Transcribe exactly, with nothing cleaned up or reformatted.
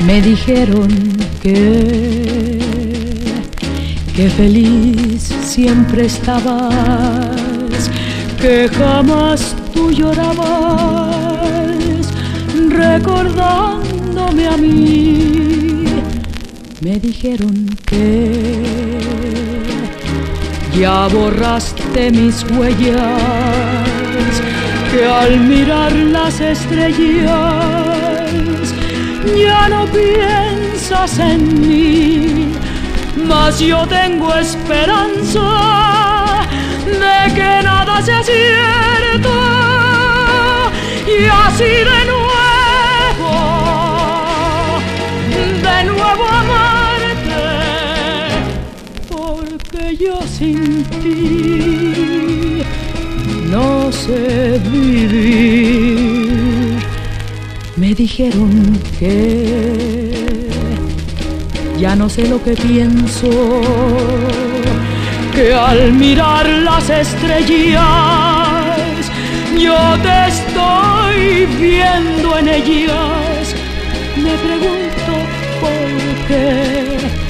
Me dijeron que, que feliz siempre estabas, que jamás tú llorabas recordándome a mí. Me dijeron que ya borraste mis huellas, que al mirar las estrellas ya no piensas en mí, mas yo tengo esperanza de que nada sea cierto, y así de nuevo, de nuevo amarte, porque yo sin ti no sé vivir. Me dijeron que ya no sé lo que pienso, que al mirar las estrellas yo te estoy viendo en ellas. Me pregunto por qué